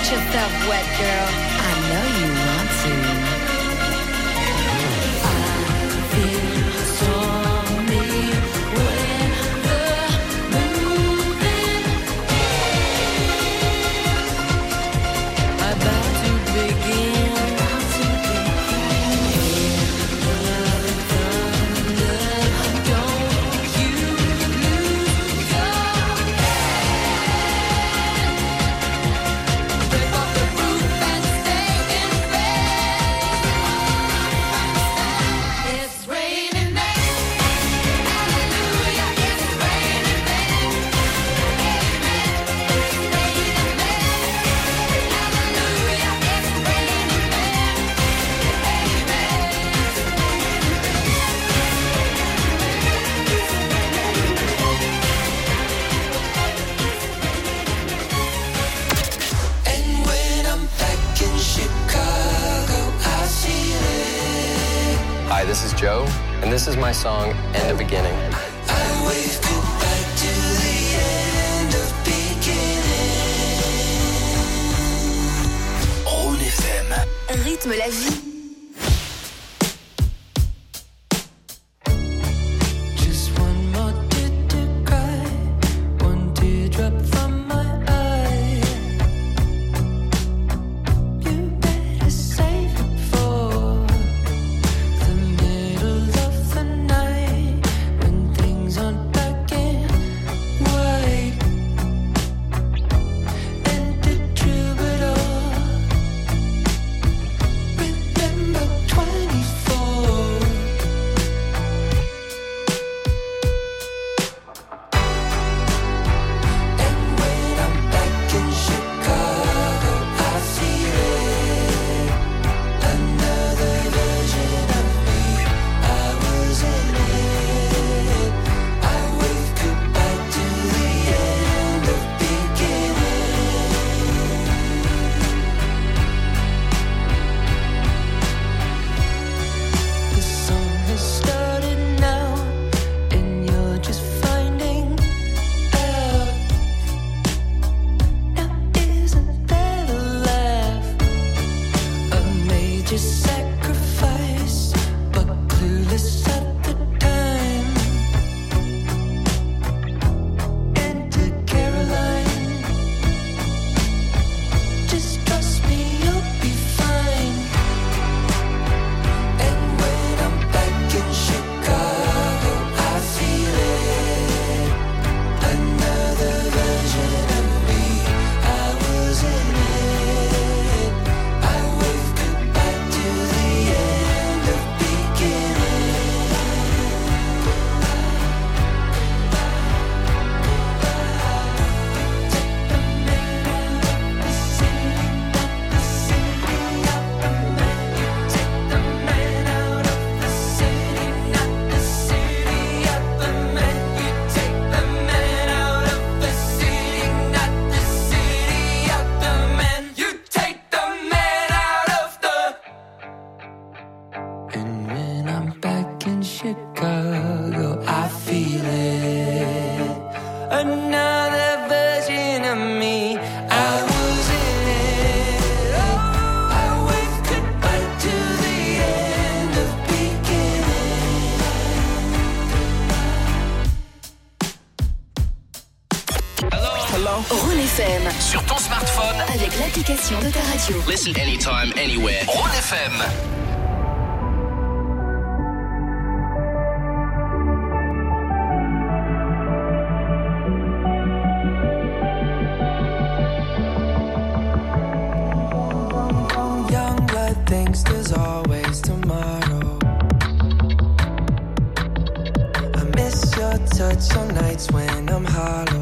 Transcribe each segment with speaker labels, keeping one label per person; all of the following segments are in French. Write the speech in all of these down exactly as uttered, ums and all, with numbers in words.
Speaker 1: yourself wet, girl. I know you want to. I feel stormy when the moving about to begin.
Speaker 2: Hi, this is Joe, and this is my song, End of Beginning.
Speaker 3: I wave goodbye to the end of beginning. Rhône F M.
Speaker 4: Rythme la vie.
Speaker 5: Rhône F M.
Speaker 6: Sur ton smartphone.
Speaker 5: Avec l'application de ta radio.
Speaker 6: Listen anytime, anywhere. Rhône F M.
Speaker 3: Young blood thinks there's always tomorrow. I miss your touch on nights when I'm hollow.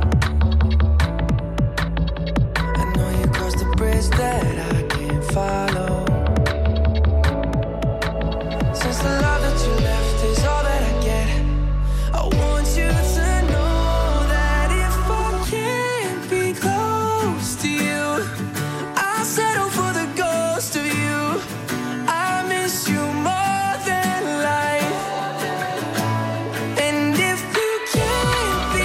Speaker 3: That I can't follow. Since the love that you left is all that I get, I want you to know that if I can't be close to you, I'll settle for the ghost of you. I miss you more than life. And if you can't be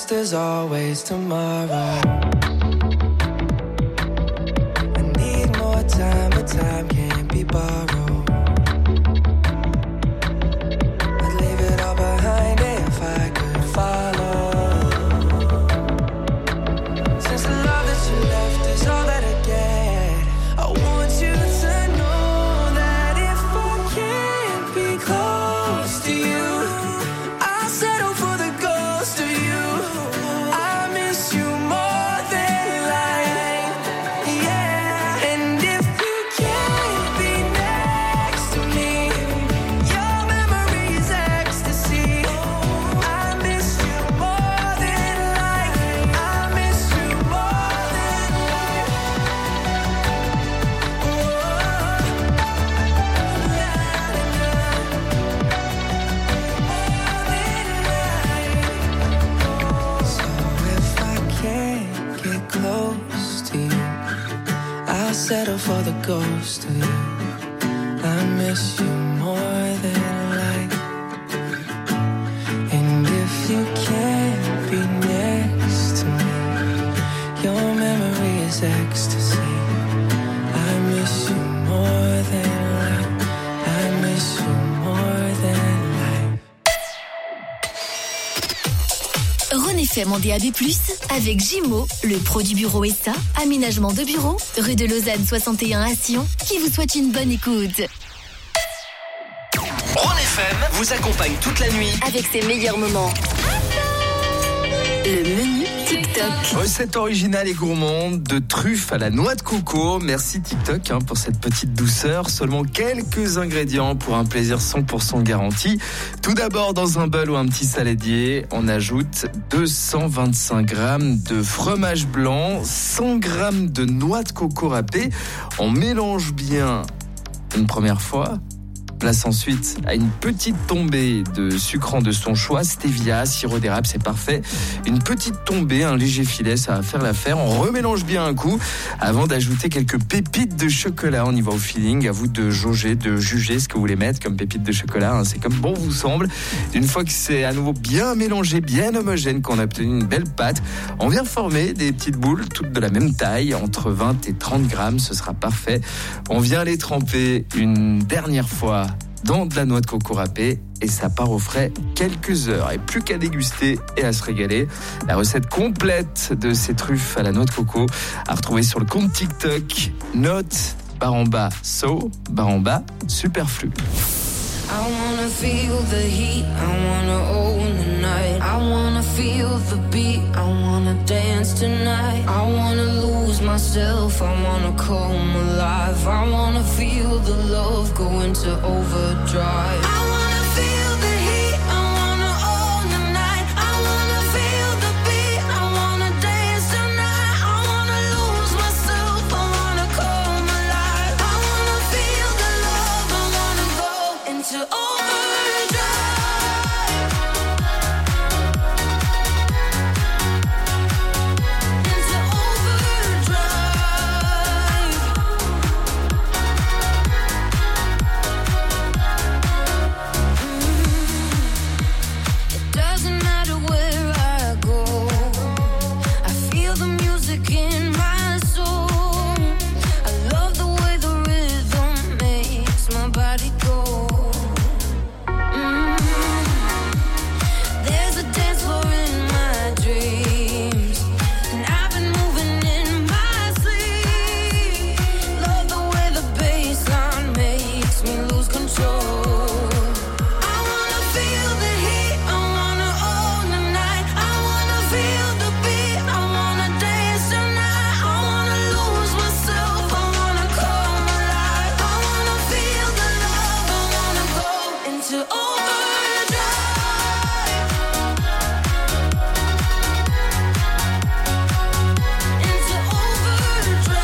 Speaker 3: next, there's always tomorrow. I need more time, but time can't be borrowed. I'd leave it all behind if I could follow. Since the love that you left is all that I get, I want you to know that if I can't be close to you, I'll settle for the ghost of you. I miss you more than life, yeah. And if you can't be next to me, your memory is ecstasy. I miss you more than life. I miss you more than life. So if I can't get close to you, I'll settle for the ghost of you. I miss you more than life. And if you can't be next to me, your memory is ecstasy. I miss you more than life. I miss you more than life.
Speaker 5: Rhône F M en D A B plus, avec Gimo, le pro du bureau S A, aménagement de bureau, rue de Lausanne soixante et un à Sion, qui vous souhaite une bonne écoute.
Speaker 6: Rhône F M vous accompagne toute la nuit.
Speaker 5: Avec ses meilleurs moments. Le menu TikTok.
Speaker 4: Recette originale et gourmande de truffes à la noix de coco. Merci TikTok hein, pour cette petite douceur. Seulement quelques ingrédients pour un plaisir cent pour cent garanti. Tout d'abord, dans un bol ou un petit saladier, on ajoute deux cent vingt-cinq grammes de fromage blanc, cent grammes de noix de coco râpée. On mélange bien une première fois. Place ensuite à une petite tombée de sucrant de son choix, stevia, sirop d'érable, c'est parfait. Une petite tombée, un léger filet, ça va faire l'affaire. On remélange bien un coup avant d'ajouter quelques pépites de chocolat. On y va au feeling, à vous de jauger, de juger ce que vous voulez mettre comme pépites de chocolat. Hein. C'est comme bon vous semble. Une fois que c'est à nouveau bien mélangé, bien homogène, qu'on a obtenu une belle pâte, on vient former des petites boules, toutes de la même taille, entre vingt et trente grammes, ce sera parfait. On vient les tremper une dernière fois dans de la noix de coco râpée et ça part au frais quelques heures. Et plus qu'à déguster et à se régaler. La recette complète de ces truffes à la noix de coco à retrouver sur le compte TikTok. Note barre en bas so, barre en bas superflu.
Speaker 7: I wanna feel the heat, I wanna own the night. I wanna feel the beat, I wanna dance tonight. I wanna lose myself, I wanna come alive. I wanna feel the love go into overdrive. I wanna feel the heat, I wanna own the night. I wanna feel the beat, I wanna dance tonight. I wanna lose myself, I wanna come alive. I wanna feel the love, I wanna go into overdrive. Into overdrive. Mm. It doesn't matter where I go, I feel the music in my soul. I love the way the rhythm makes my body go. Mm. There's a dance floor in my dreams, and I've been moving in my sleep. Love the way the bassline makes me lose control. I wanna feel the heat, I wanna own the night. I wanna feel the beat, I wanna dance tonight. I wanna lose myself, I wanna come alive. I wanna feel the love, I wanna go into overdrive. Into overdrive.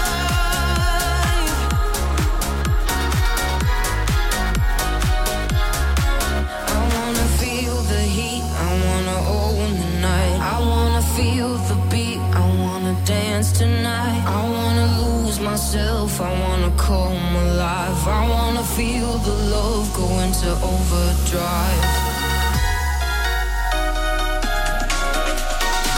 Speaker 7: I wanna feel the heat, I wanna own the night. I wanna feel the beat, I wanna dance tonight. I wanna lose myself, I wanna come alive. I wanna feel the love go into overdrive.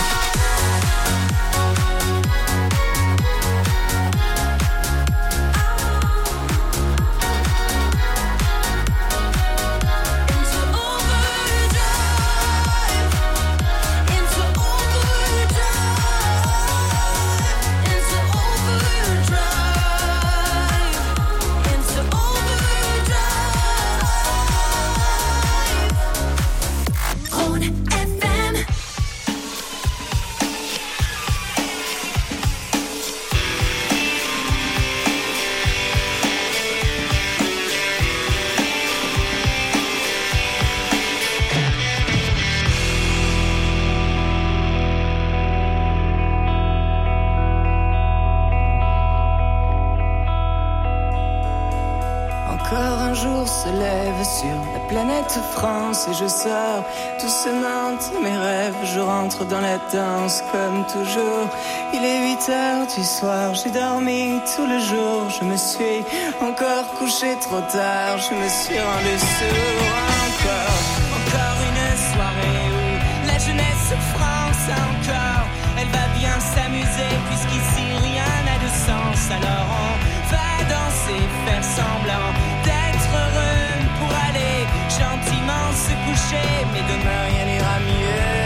Speaker 7: Encore un jour se lève sur la planète France et je sors doucement de mes rêves. Je rentre dans la danse comme toujours. Il est huit heures du soir, j'ai dormi tout le jour. Je me suis encore couché trop tard, je me suis rendu sourd. Encore, encore une soirée où la jeunesse France encore. Elle va bien s'amuser puisqu'ici rien n'a de sens. Alors on va danser, faire semblant d'être heureux pour aller gentiment se coucher. Mais demain rien n'ira mieux,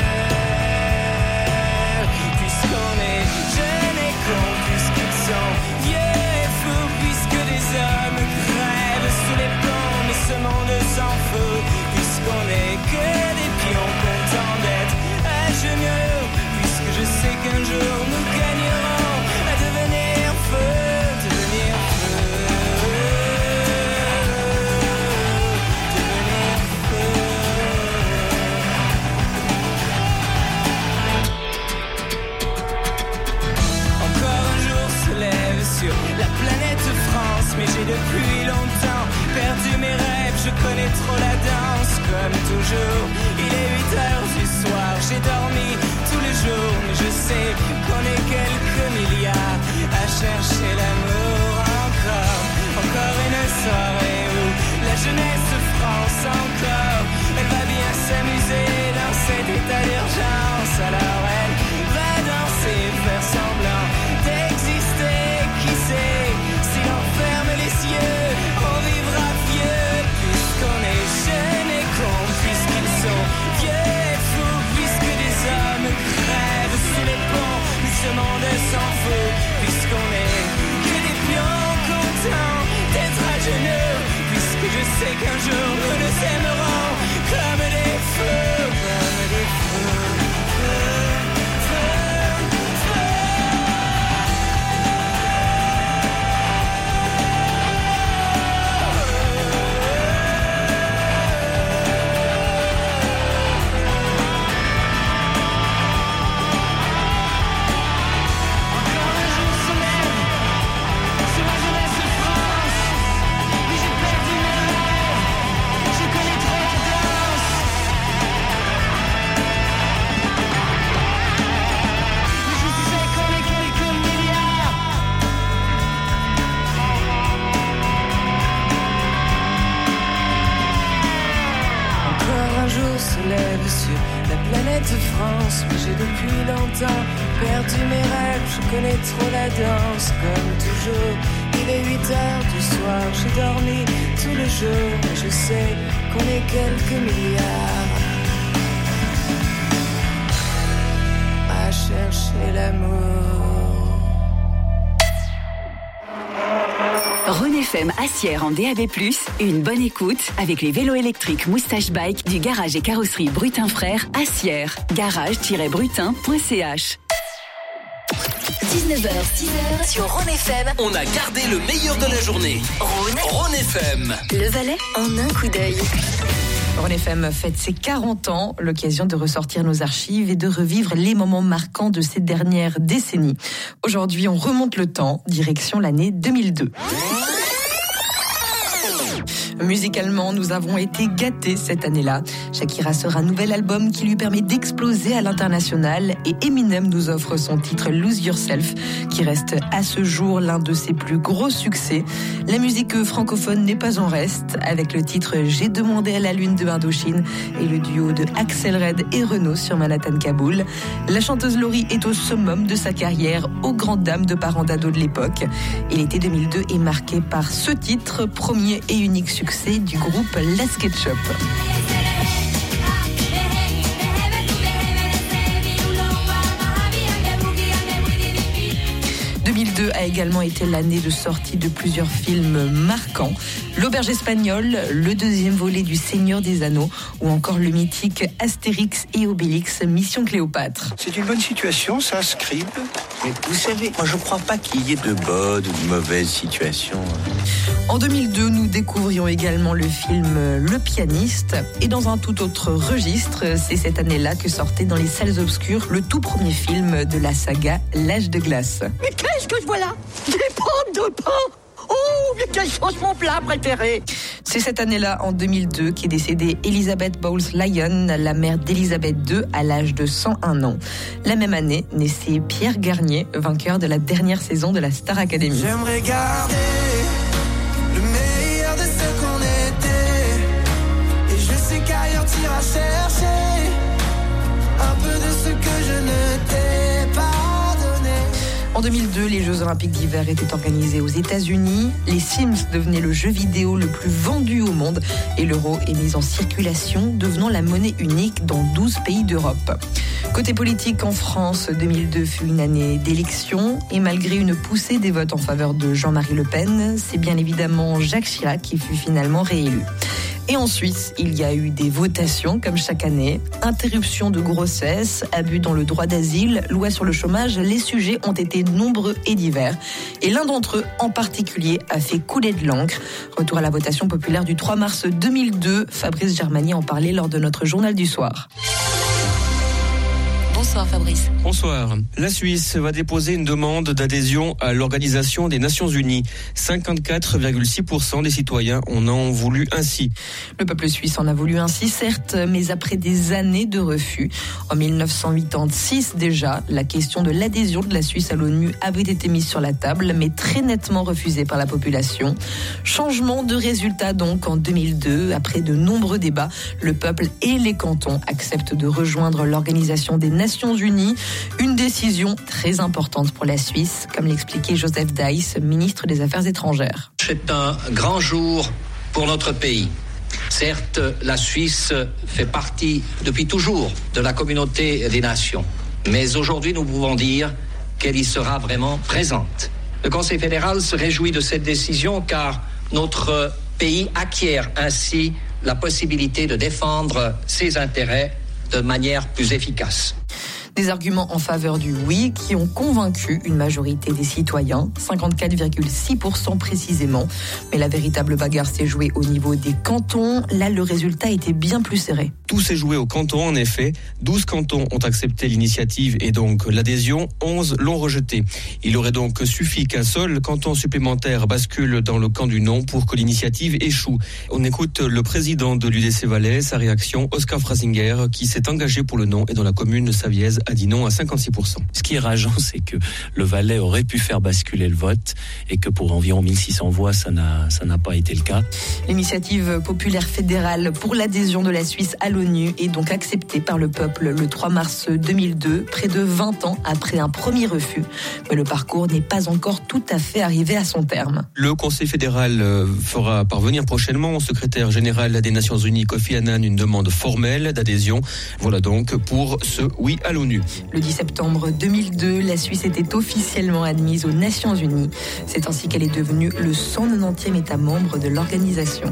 Speaker 7: puisqu'on est jeunes et cons, puisqu'ils sont vieux et fous, puisque des hommes crèvent sous les ponts. Mais ce monde s'en fout, puisqu'on est que des pions contents d'être à genoux. Puisque je sais qu'un jour nous gagnerons à devenir feu, devenir feu, devenir feu. Encore un jour se lève sur la planète France, mais j'ai depuis longtemps perdu mes rêves. Je connais trop la danse, comme toujours. Il est huit heures du soir, j'ai dormi tous les jours, mais je sais qu'on est quelques milliards à chercher l'amour. Encore, encore une soirée où la jeunesse France encore, elle va bien s'amuser dans cet état d'urgence. Alors elle va danser, faire semblant d'exister. Qui sait, si l'on ferme les yeux, on vivra vieux, puisqu'on est jeunes et cons, puisqu'ils sont vieux et fous, puisque des hommes crèvent sous les ponts. Mais ce monde s'en fout, puisqu'on est que des pions contents d'être à genoux, puisque je sais qu'un jour nous nous aimerons comme des feux, comme des feux, feux, feux, feux. Sur la planète France, mais j'ai depuis longtemps perdu mes rêves. Je connais trop la danse, comme toujours. Il est huit heures du soir, j'ai dormi tout le jour, mais je sais qu'on est quelques milliards à chercher l'amour.
Speaker 8: Rhône F M Assières en D A B plus, une bonne écoute avec les vélos électriques Moustache Bike du garage et carrosserie Brutin Frères Assières. garage tiret brutin point c h.
Speaker 5: dix-neuf heures, six heures sur Rhône F M.
Speaker 6: On a gardé le meilleur de la journée.
Speaker 5: Rhône,
Speaker 6: Rhône F M.
Speaker 5: Le Valais en un coup d'œil.
Speaker 9: Rhône F M fête ses quarante ans, l'occasion de ressortir nos archives et de revivre les moments marquants de ces dernières décennies. Aujourd'hui, on remonte le temps, direction l'année deux mille deux. Musicalement, nous avons été gâtés cette année-là. Shakira sort un nouvel album qui lui permet d'exploser à l'international et Eminem nous offre son titre Lose Yourself qui reste à ce jour l'un de ses plus gros succès. La musique francophone n'est pas en reste avec le titre J'ai demandé à la lune de Indochine et le duo de Axel Red et Renaud sur Manhattan Kaboul. La chanteuse Laurie est au summum de sa carrière aux grandes dames de parents d'ados de l'époque. Et l'été deux mille deux est marqué par ce titre, premier et unique succès du groupe La SketchUp. deux mille deux a également été l'année de sortie de plusieurs films marquants. L'Auberge espagnole, le deuxième volet du Seigneur des Anneaux ou encore le mythique Astérix et Obélix Mission Cléopâtre.
Speaker 10: C'est une bonne situation, ça, Scribe. Mais vous savez, moi je crois pas qu'il y ait de bonnes ou de mauvaises situations.
Speaker 9: En deux mille deux, nous découvrions également le film Le Pianiste. Et dans un tout autre registre, c'est cette année-là que sortait dans les salles obscures le tout premier film de la saga L'Âge de glace.
Speaker 11: Mais qu'est-ce que je vois là? Des pommes de pain! Oh mais quelle sauce mon plat préféré?
Speaker 9: C'est cette année-là, en deux mille deux, qu'est décédée Elizabeth Bowles-Lyon, la mère d'Elisabeth deux, à l'âge de cent un ans. La même année, naissait Pierre Garnier, vainqueur de la dernière saison de la Star Academy.
Speaker 3: J'aimerais garder le meilleur de ce qu'on était. Et je sais qu'ailleurs t'iras chercher un peu de ce que je ne t'ai pas donné.
Speaker 9: En deux mille deux, les Jeux Olympiques d'hiver étaient organisés aux États-Unis. Les Sims devenaient le jeu vidéo le plus vendu au monde et l'euro est mis en circulation, devenant la monnaie unique dans douze pays d'Europe. Côté politique, en France, deux mille deux fut une année d'élection et malgré une poussée des votes en faveur de Jean-Marie Le Pen, c'est bien évidemment Jacques Chirac qui fut finalement réélu. Et en Suisse, il y a eu des votations comme chaque année. Interruption de grossesse, abus dans le droit d'asile, loi sur le chômage, les sujets ont été nombreux et divers. Et l'un d'entre eux en particulier a fait couler de l'encre. Retour à la votation populaire du trois mars deux mille deux. Fabrice Germani en parlait lors de notre journal du soir.
Speaker 5: Bonsoir Fabrice.
Speaker 12: Bonsoir. La Suisse va déposer une demande d'adhésion à l'Organisation des Nations Unies. cinquante-quatre virgule six pour cent des citoyens en ont voulu ainsi.
Speaker 9: Le peuple suisse en a voulu ainsi, certes, mais après des années de refus. En dix-neuf cent quatre-vingt-six déjà, la question de l'adhésion de la Suisse à l'ONU avait été mise sur la table, mais très nettement refusée par la population. Changement de résultat donc en deux mille deux. Après de nombreux débats, le peuple et les cantons acceptent de rejoindre l'Organisation des Nations Unies. Une décision très importante pour la Suisse, comme l'expliquait Joseph Deiss, ministre des Affaires étrangères.
Speaker 13: C'est un grand jour pour notre pays. Certes, la Suisse fait partie depuis toujours de la communauté des nations. Mais aujourd'hui, nous pouvons dire qu'elle y sera vraiment présente. Le Conseil fédéral se réjouit de cette décision car notre pays acquiert ainsi la possibilité de défendre ses intérêts de manière plus efficace.
Speaker 9: Des arguments en faveur du oui qui ont convaincu une majorité des citoyens, cinquante-quatre virgule six pour cent précisément. Mais la véritable bagarre s'est jouée au niveau des cantons. Là, le résultat était bien plus serré.
Speaker 12: Tout s'est joué au canton, en effet. douze cantons ont accepté l'initiative et donc l'adhésion. onze l'ont rejeté. Il aurait donc suffi qu'un seul canton supplémentaire bascule dans le camp du non pour que l'initiative échoue. On écoute le président de l'U D C Valais, sa réaction, Oscar Frasinger, qui s'est engagé pour le non et dans la commune de Savièse a dit non à cinquante-six pour cent.
Speaker 14: Ce qui est rageant, c'est que le Valais aurait pu faire basculer le vote et que pour environ mille six cents voix, ça n'a, ça n'a pas été le cas.
Speaker 9: L'initiative populaire fédérale pour l'adhésion de la Suisse à l'ONU est donc acceptée par le peuple le trois mars deux mille deux, près de vingt ans après un premier refus. Mais le parcours n'est pas encore tout à fait arrivé à son terme.
Speaker 12: Le Conseil fédéral fera parvenir prochainement au secrétaire général des Nations Unies, Kofi Annan, une demande formelle d'adhésion. Voilà donc pour ce oui à l'ONU.
Speaker 9: Le dix septembre deux mille deux, la Suisse était officiellement admise aux Nations Unies. C'est ainsi qu'elle est devenue le cent quatre-vingtième État membre de l'organisation.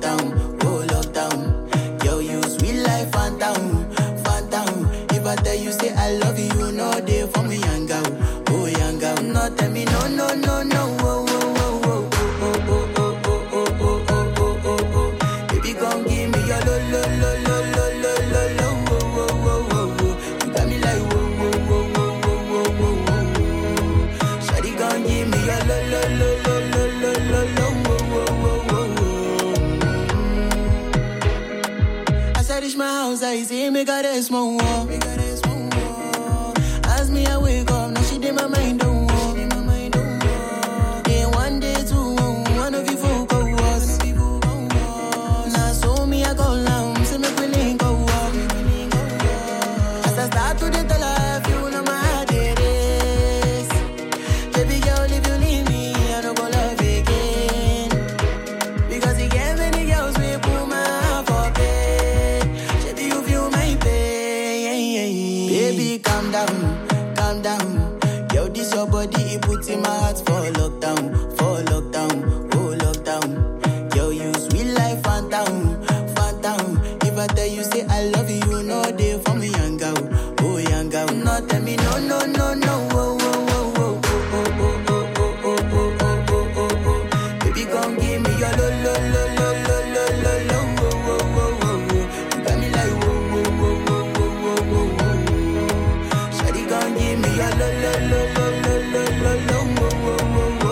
Speaker 3: If I tell you
Speaker 15: yanga, oh yanga. No tell me no no no no. Oh, oh, oh, oh, oh, oh, oh, oh, oh, oh, oh, oh, oh. Baby, come give me your lo lo lo lo lo lo lo lo. Oh, oh, oh, oh, oh. You got me like whoa whoa whoa whoa whoa whoa whoa. Shawty, come give me your lo lo lo lo lo lo lo lo. Oh, oh, oh, oh, oh. As I reach my house, I see me got a small wall. As me I wake up, now she did my mind don't walk. Then one day two, one of you folk go was. Now so me I go down, see me feeling go walk. As I start to the life, you know my heart it is. Baby girl, if you leave me, I don't go love again. Because you get many girls we put my heart for bed. Baby, you feel my pain. Baby, calm down. Calm down, yo, this your body, it puts in my heart for lockdown, for lockdown, oh lockdown. Yo, you sweet life, phantom, phantom. If I tell you say I love you, you know they for me young girl, oh young girl. No tell me no no no no, oh oh oh oh oh oh oh oh oh oh oh oh oh. Baby, come give me your lo lo lo lo lo lo lo lo, oh oh oh oh. You got me like whoa whoa whoa whoa whoa whoa whoa. Shawty, come give me your lo lo lo lo lo lo lo lo, oh oh oh oh.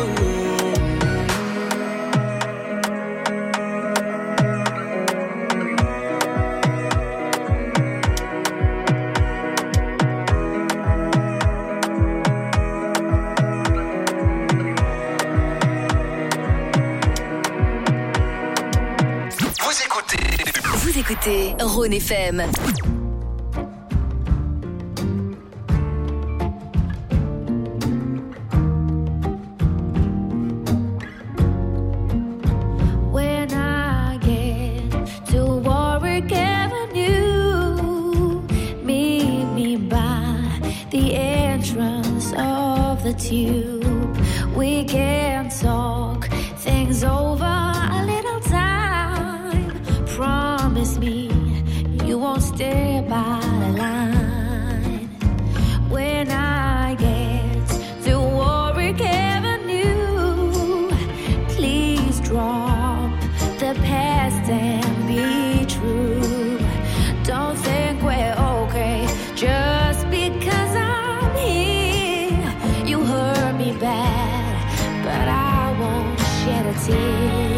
Speaker 6: Vous écoutez.
Speaker 5: Vous écoutez Rhône F M.
Speaker 16: When I get to Warwick Avenue, meet me by the entrance of the Tube. We can talk things over a little time. Promise me you won't stay by the line. When I get to Warwick Avenue, please drop the past and be true. Don't think we're okay just because I'm here. You hurt me bad, but I won't shed a tear.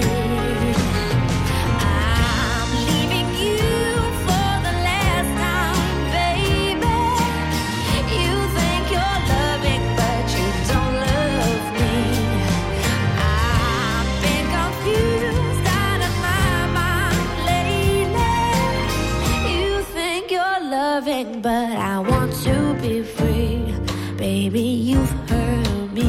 Speaker 16: I'm leaving you for the last time, baby. You think you're loving, but you don't love me. I've been confused out of my mind lately. You think you're loving, but I want to be free. Baby, you've hurt me.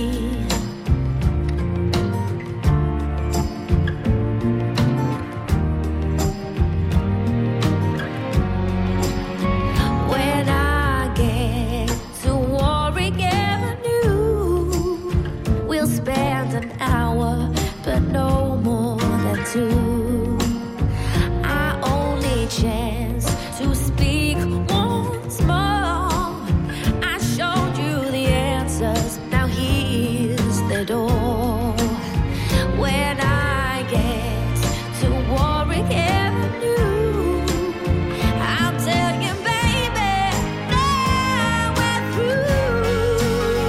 Speaker 16: When I get to Warwick Avenue, we'll spend an hour, but no more than two. Our only chance to speak once more. I showed you the answers, now here's the door. When I get to Warwick Avenue, I'll tell you, baby, now we're through.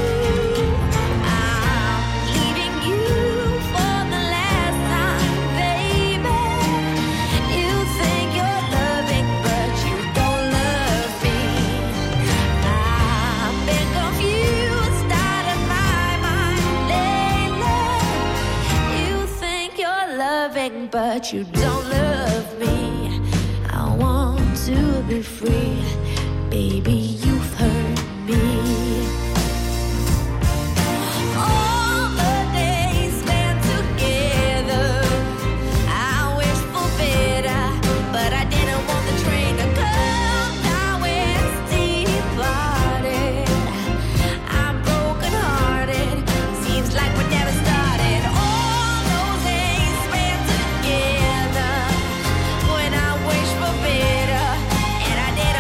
Speaker 16: I'm leaving you for the last time, baby. You think you're loving, but you don't love me. I've been confused out of my mind lately. You think you're loving, but you don't love me. I want to be free, baby, you've hurt me. All the days spent together, I wish for better, but I didn't want the train to come. Now it's departed. I'm broken hearted. Seems like we never started. All those days spent together, when I wish for better, and I didn't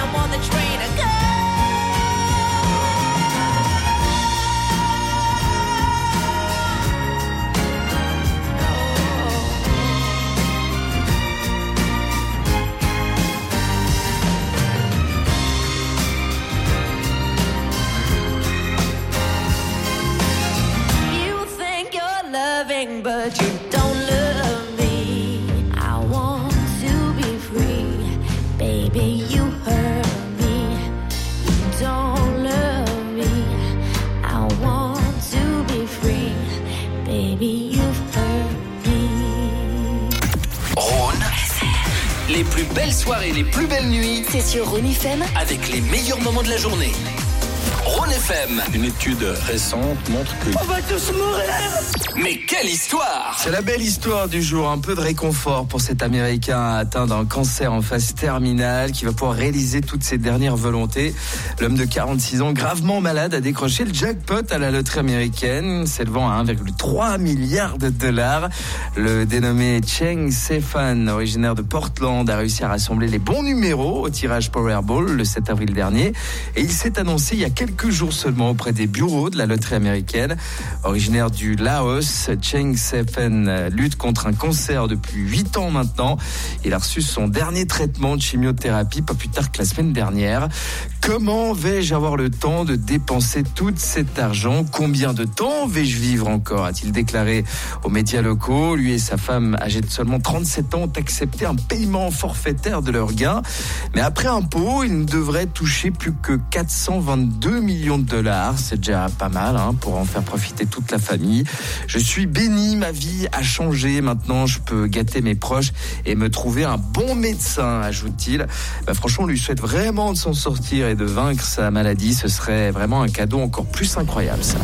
Speaker 6: Les plus belles soirées, les plus belles nuits,
Speaker 5: c'est sur Rhône F M
Speaker 6: avec les meilleurs moments de la journée. Rhône F M.
Speaker 10: Une étude récente montre que...
Speaker 11: On va tous mourir.
Speaker 6: Mais quelle histoire!
Speaker 4: C'est la belle histoire du jour, un peu de réconfort pour cet Américain atteint d'un cancer en phase terminale qui va pouvoir réaliser toutes ses dernières volontés. L'homme de quarante-six ans, gravement malade, a décroché le jackpot à la loterie américaine, s'élevant à un virgule trois milliard de dollars. Le dénommé Cheng Se-fan, originaire de Portland, a réussi à rassembler les bons numéros au tirage Powerball le sept avril dernier. Et il s'est annoncé il y a quelques jours seulement auprès des bureaux de la loterie américaine. Originaire du Laos, Cheng Se-fan lutte contre un cancer depuis huit ans maintenant. Il a reçu son dernier traitement de chimiothérapie pas plus tard que la semaine dernière. Comment vais-je avoir le temps de dépenser tout cet argent? Combien de temps vais-je vivre encore? A-t-il déclaré aux médias locaux. Lui et sa femme, âgée de seulement trente-sept ans, ont accepté un paiement forfaitaire de leurs gains. Mais après impôt, ils ne devraient toucher plus que quatre cent vingt-deux millions de dollars. C'est déjà pas mal hein, pour en faire profiter toute la famille. Je suis béni, ma vie a changé. Maintenant, je peux gâter mes proches et me trouver un bon médecin, ajoute-t-il. Bah, franchement, on lui souhaite vraiment de s'en sortir et de vaincre sa maladie. Ce serait vraiment un cadeau encore plus incroyable, ça.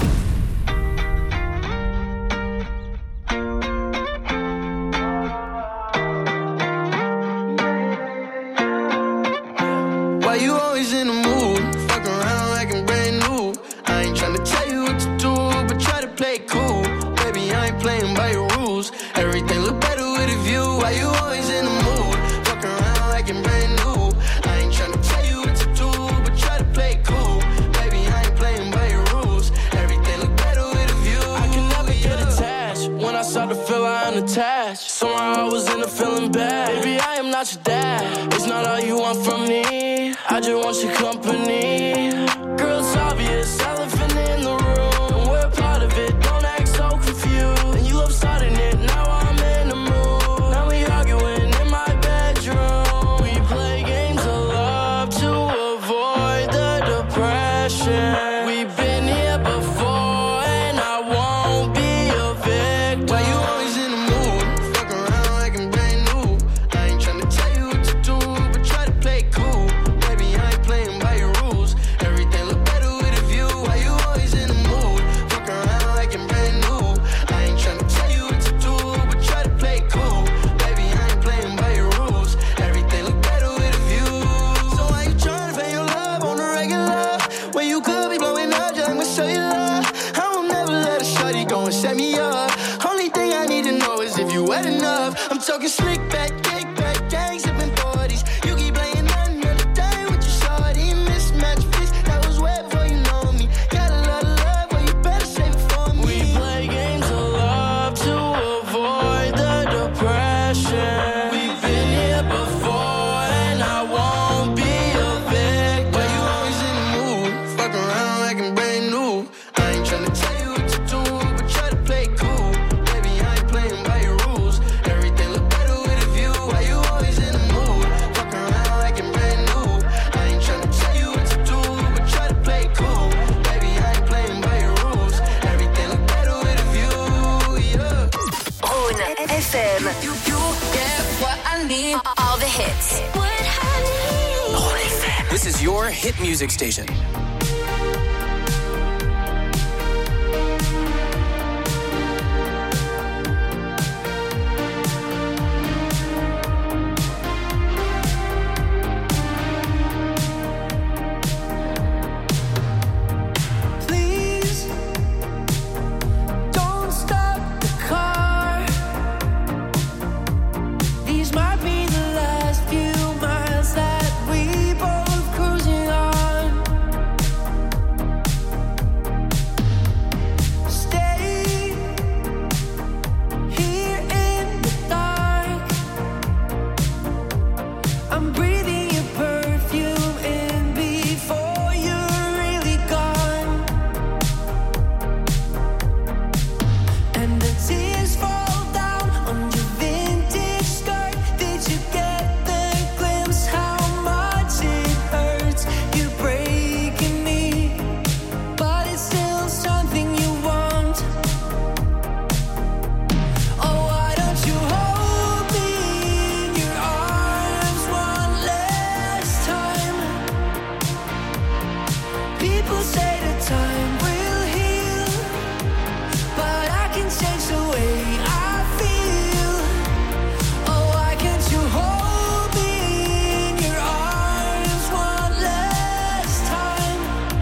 Speaker 3: Why you always in the mood? Fuck around like I'm brand new. I ain't tryna tell you what to do, but try to play cool. Baby, I ain't playing by your rules. Everything look better with a view. Why you always in the mood? Fuck around like I'm brand new. I ain't tryna tell you what to do, but try to play cool. Baby, I ain't playing by your rules. Everything look better with a view. I can never get attached. When I start to feel I am attached, somehow I was in a feeling bad. Baby, I am not your dad. It's not all you want from me. I just want your company. Girl, it's obvious, elephant in the room, and we're part of it. Don't act so confused. And you love starting it, now I'm in the mood. Now we arguing in my bedroom. We play games of love to avoid the depression. We've been here before, and I won't be a victim. Why you always in the mood? Fuck around like I'm brand new. I ain't tryna tell you what to do, but try to play cool. Baby, I ain't playing by your rules. Everything look better with a view. Why you always in the mood? Fuck around like I'm brand new. I ain't tryna tell you what to do, but try to play cool. Baby, I ain't playing by your rules. Everything look better with a view. So why you tryna pay your love on the regular when you could be blowing up just like my cellular? I will never let a shorty go and set me up. Only thing I need to know is if you wet enough. I'm talking slick back, kick back, gang sipping forties. You keep playing another day with your shorty. Mismatch fits, that was way before you know me. Got a lot of love, but you better save it for me. We play games of love to avoid the depression. We've been here before, and I won't be a victim. Why you always in the mood? Fuck around like I'm brand new. I ain't tryna tell you what to do, but try to play cool. Baby, I ain't playing by your rules. Everything look better with a view. Why you always in the mood? Fuck around like I'm brand new. I ain't tryna tell you what to do, but try to play cool. Baby, I ain't playing by your rules. Everything look better with a view, yeah.
Speaker 5: Rhône F M.
Speaker 16: You, you get what I need.
Speaker 5: All the hits.
Speaker 16: What I need.
Speaker 6: Rhône F M. This is your hit music station.
Speaker 3: Please don't stop the car. These might be the last few miles that we both cruising on. People say that time will heal, but I can change the way I feel. Oh, why can't you hold me in your arms one last time?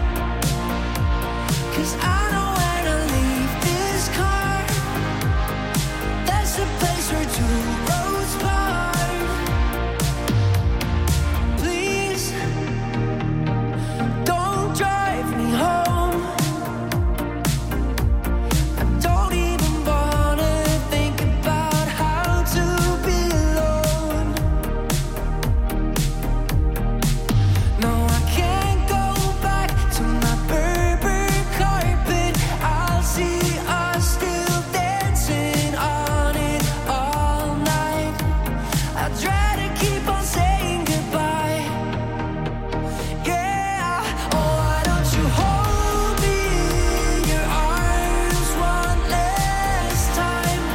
Speaker 3: 'Cause I know when I leave this car, that's the place where two roads part. Please, don't drive me home. I don't even wanna think about how to be alone. No, I can't go back to my Berber carpet. I'll see us still dancing on it all night. I'd rather keep on saying goodbye. Yeah, oh, why don't you hold me in your arms one last time?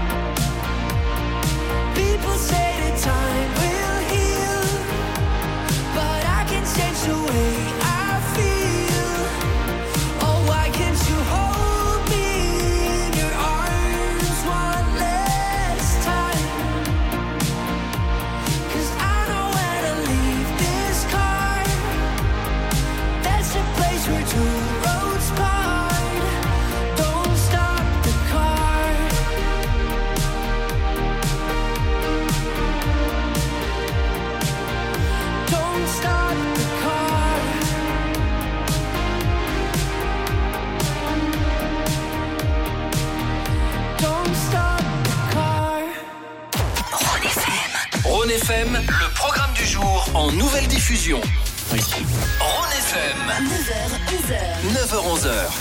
Speaker 3: People say that time will heal, but I can change the way I feel. Oh, why can't you hold me in your arms one last time? 'Cause I know when I leave this car, that's the place where two roads part. Don't stop the car. Don't stop the car. Don't stop the car.
Speaker 6: Rhône F M. Rhône F M, le programme du jour en nouvelle diffusion. Rhône F M.
Speaker 5: neuf heures, onze heures.
Speaker 6: neuf heures onze heures.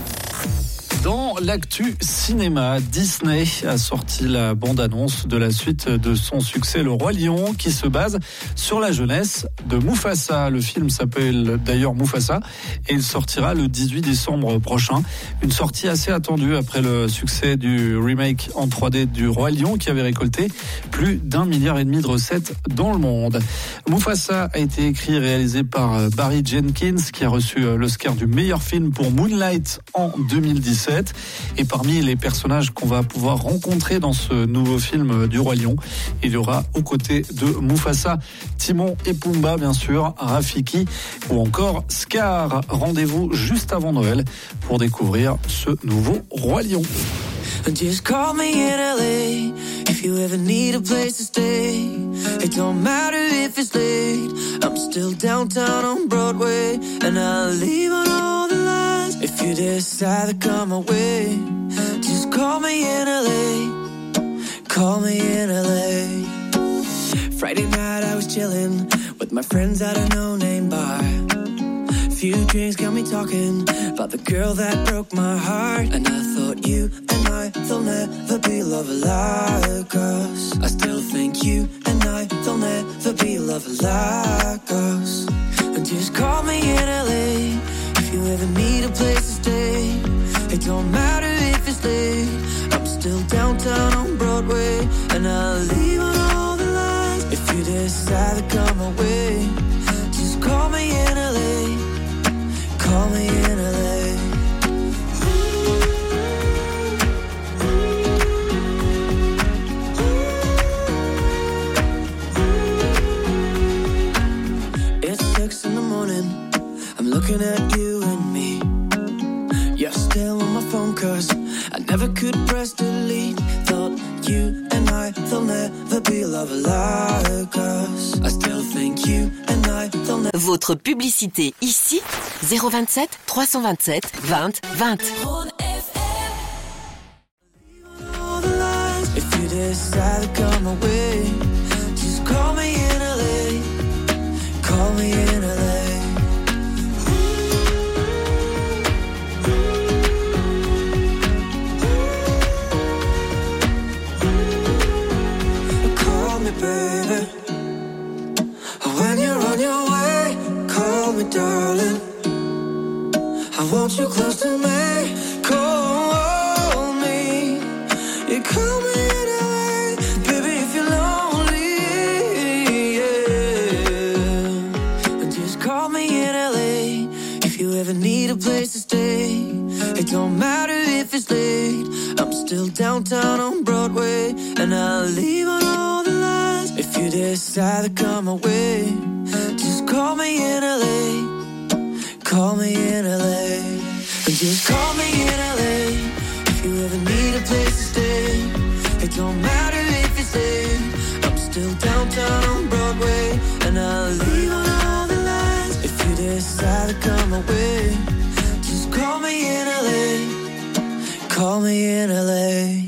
Speaker 17: Dans l'actu cinéma, Disney a sorti la bande-annonce de la suite de son succès Le Roi Lion, qui se base sur la jeunesse de Mufasa. Le film s'appelle d'ailleurs Mufasa et il sortira le dix-huit décembre prochain. Une sortie assez attendue après le succès du remake en trois D du Roi Lion, qui avait récolté plus d'un milliard et demi de recettes dans le monde. Mufasa a été écrit et réalisé par Barry Jenkins, qui a reçu l'Oscar du meilleur film pour Moonlight en deux mille dix-sept. Et parmi les personnages qu'on va pouvoir rencontrer dans ce nouveau film du Roi Lion, il y aura aux côtés de Mufasa, Timon et Pumba, bien sûr, Rafiki ou encore Scar. Rendez-vous juste avant Noël pour découvrir ce nouveau Roi Lion.
Speaker 3: Just call me in L A if you ever need a place to stay. It don't matter if it's late, I'm still downtown on Broadway, and I'll leave on all the lines if you decide to come my way. Just call me in L A, call me in L A. Friday night I was chilling with my friends at a no-name bar. Few drinks got me talking about the girl that broke my heart, and I thought you and I, they'll never be lovers like us. I still think you and I, they'll never be lovers like us. And just call me in L A if you ever need a place to stay. It don't matter if it's late, I'm still downtown on Broadway, and I'll leave on all the lines if you decide to come my way. Just call me in L A, call me in L A. It's six in the morning, I'm looking at you and me. You're still on my phone cause I never could press delete. Thought you and I, they'll never be lovers like us. I still think you and I, they'll never.
Speaker 1: Votre publicité ici, zéro vingt-sept trois cent vingt-sept vingt vingt.
Speaker 3: If you decide to come away, just call me in L A, call me in L A. Call me, baby, when you're on your way. Call me, darling, I want you close to me. Call me, you call me. ever need a place to stay, it don't matter if it's late, I'm still downtown on Broadway, and I'll leave on all the lines. If you decide to come my way, just call me in L A, call me in L A, and just call me in L A. If you ever need a place to stay, it don't matter if it's late, I'm still downtown on Broadway, and I'll leave on all the lines. If you decide to come my way, just call me in L A, call me in L A.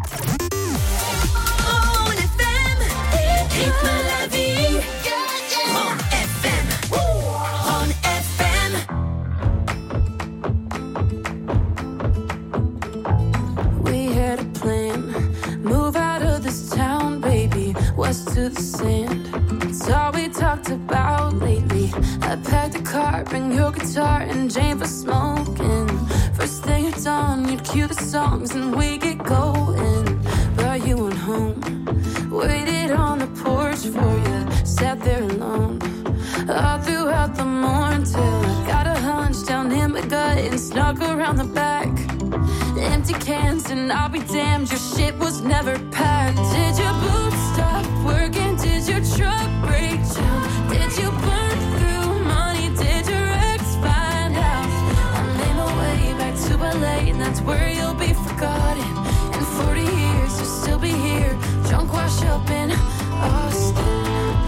Speaker 18: To the sand, it's all we talked about lately. I packed a car, bring your guitar and Jane for smoking. First thing at dawn, you'd cue the songs and we get going. But you went home, waited on the porch for you, sat there alone all throughout the morning till I got a hunch down in my gut and snuck around the back. Empty cans and I'll be damned, your shit was never packed. Did your boots stop working? Did your truck break down? Did you burn through money? Did your ex find out? I made my way back to L A, and that's where you'll be forgotten. In forty years you'll still be here, drunk wash up in Austin.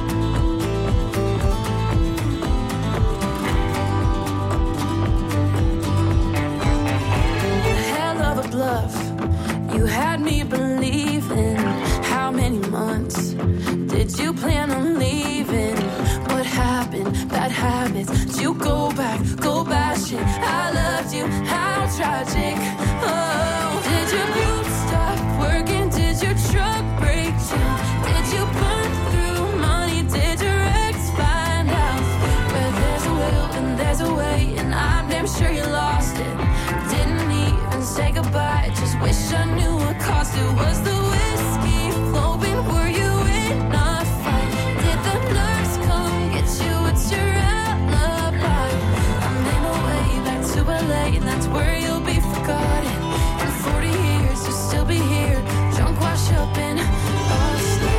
Speaker 18: Bluff. You had me believing. How many months did you plan on leaving? What happened? Bad habits. Did you go back? Go bashing. I loved you. How tragic. Oh, did your boots stop working? Did your truck break down? Did you burn through money? Did your ex find out? Where there's a will and there's a way, and I'm damn sure you lost it. Didn't even say goodbye, just wish I knew what cost it. Was the whiskey flowing? Were you in a fight? Did the nurse come get you? It's your alibi. I made my way back to L A, and that's where you'll be forgotten. In forty years you'll still be here, drunk wash up in Austin.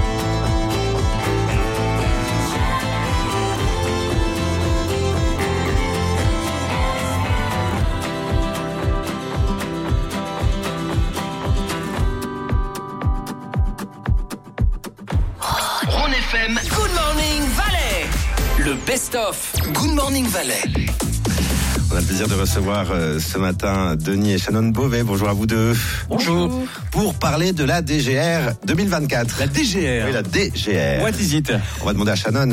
Speaker 6: F M. Good Morning Valais. Le best-of Good Morning Valais.
Speaker 19: On a le plaisir de recevoir euh, ce matin Denis et Shannon Beauvais. Bonjour à vous deux.
Speaker 12: Bonjour.
Speaker 19: Pour parler de la D G R deux mille vingt-quatre.
Speaker 12: La D G R.
Speaker 19: Oui, la D G R.
Speaker 12: What is it?
Speaker 19: On va demander à Shannon.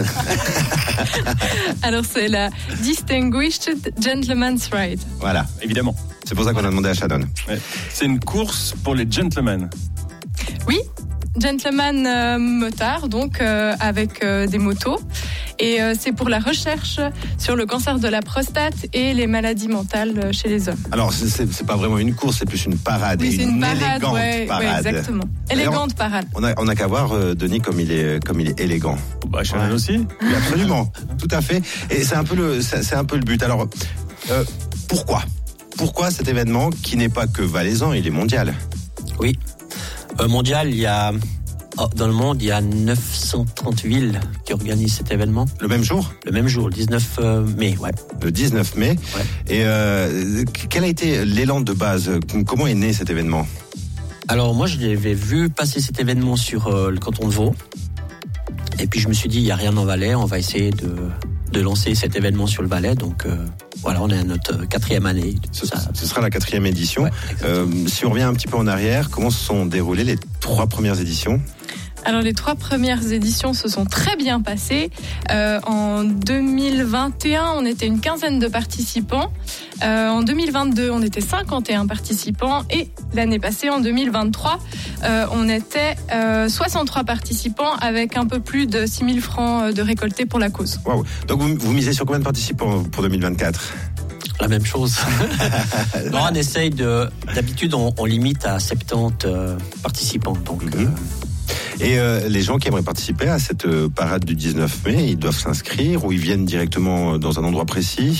Speaker 20: Alors, c'est la Distinguished Gentleman's Ride.
Speaker 19: Voilà.
Speaker 12: Évidemment.
Speaker 19: C'est pour ça qu'on a demandé à Shannon.
Speaker 12: Ouais. C'est une course pour les gentlemen.
Speaker 20: Oui. Gentleman euh, motard, donc euh, avec euh, des motos. Et euh, c'est pour la recherche sur le cancer de la prostate et les maladies mentales chez les hommes.
Speaker 19: Alors, c'est, c'est, c'est pas vraiment une course, c'est plus une parade.
Speaker 20: Oui,
Speaker 19: et
Speaker 20: c'est
Speaker 19: une,
Speaker 20: une parade,
Speaker 19: élégante
Speaker 20: ouais,
Speaker 19: parade.
Speaker 20: ouais, exactement. Élégante parade.
Speaker 19: On a, on a qu'à voir euh, Denis comme il est, comme il est élégant.
Speaker 12: Bah, Shannon ouais. aussi.
Speaker 19: Oui, absolument, tout à fait. Et c'est un peu le, c'est, c'est un peu le but. Alors, euh, pourquoi Pourquoi cet événement qui n'est pas que valaisan, il est mondial?
Speaker 21: Oui. Euh, mondial, il y a oh, dans le monde, il y a neuf cent trente villes qui organisent cet événement.
Speaker 19: Le même jour?
Speaker 21: Le même jour, le dix-neuf mai, ouais.
Speaker 19: Le dix-neuf mai.
Speaker 21: Ouais.
Speaker 19: Et euh, quel a été l'élan de base? Comment est né cet événement?
Speaker 21: Alors moi, je l'avais vu passer cet événement sur euh, le canton de Vaud. Et puis je me suis dit, il n'y a rien en Valais, on va essayer de, de lancer cet événement sur le Valais. Donc euh, voilà, on est à notre quatrième année.
Speaker 19: Ce, ce sera la quatrième édition.
Speaker 21: Ouais,
Speaker 19: euh, si on revient un petit peu en arrière, comment se sont déroulées les trois premières éditions?
Speaker 20: Alors les trois premières éditions se sont très bien passées. Euh, en deux mille vingt et un, on était une quinzaine de participants. Euh, en deux mille vingt-deux, on était cinquante et un participants. Et l'année passée, en deux mille vingt-trois, euh, on était euh, soixante-trois participants avec un peu plus de six mille francs de récoltés pour la cause.
Speaker 19: Waouh. Donc vous, vous misez sur combien de participants pour deux mille vingt-quatre?
Speaker 21: La même chose. Non, on essaye de. D'habitude, on, on limite à soixante-dix euh, participants. Donc. Mm-hmm. Euh,
Speaker 19: Et euh, les gens qui aimeraient participer à cette euh, parade du dix-neuf mai, ils doivent s'inscrire ou ils viennent directement dans un endroit précis?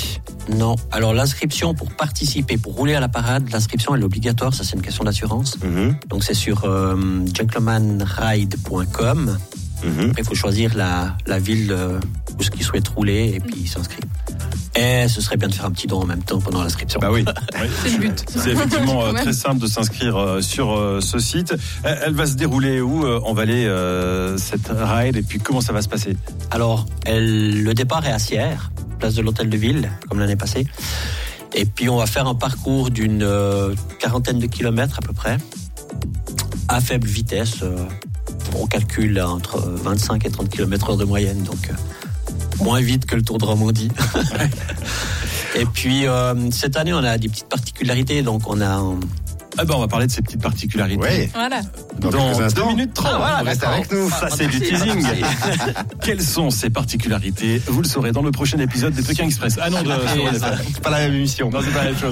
Speaker 21: Non. Alors l'inscription pour participer, pour rouler à la parade, l'inscription elle est obligatoire, ça c'est une question d'assurance.
Speaker 19: Mm-hmm.
Speaker 21: Donc c'est sur euh, gentleman ride point com.
Speaker 19: Mm-hmm.
Speaker 21: Il faut choisir la, la ville euh, où ce qu'ils souhaitent rouler et puis s'inscrire. Et ce serait bien de faire un petit don en même temps pendant l'inscription.
Speaker 2: Bah oui.
Speaker 20: C'est le but.
Speaker 2: C'est effectivement euh,
Speaker 20: Quand même.
Speaker 2: très simple de s'inscrire euh, sur euh, ce site. Elle, elle va se dérouler où euh, en Valais, euh, cette ride, et puis comment ça va se passer?
Speaker 21: Alors, elle, le départ est à Sierre, place de l'Hôtel de Ville, comme l'année passée. Et puis, on va faire un parcours d'une euh, quarantaine de kilomètres à peu près, à faible vitesse. Euh, on calcule entre vingt-cinq et trente kilomètres heure de moyenne, donc euh, moins vite que le Tour de Romandie. Et puis, euh, cette année, on a des petites particularités. Donc, on a un...
Speaker 2: Ah ben, on va parler de ces petites particularités.
Speaker 19: Oui.
Speaker 20: Voilà.
Speaker 19: Dans quelques
Speaker 2: Dans
Speaker 19: instants.
Speaker 2: deux minutes trente.
Speaker 19: Ah, voilà, reste avec nous.
Speaker 2: Ça, c'est du
Speaker 21: Merci,
Speaker 2: teasing.
Speaker 21: merci.
Speaker 2: Quelles sont ces particularités? Vous le saurez dans le prochain épisode des Pékin Express. Ah non, de,
Speaker 19: C'est pas la même émission.
Speaker 2: non, c'est pas la même chose.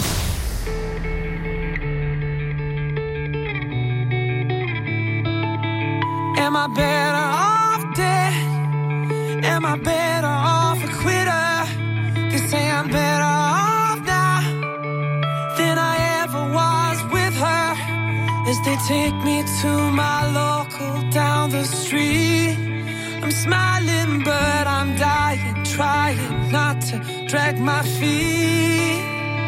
Speaker 3: Am I better off dead? Am I better off a quitter? They say I'm better off now than I ever was with her. As they take me to my local down the street, I'm smiling but I'm dying, trying not to drag my feet.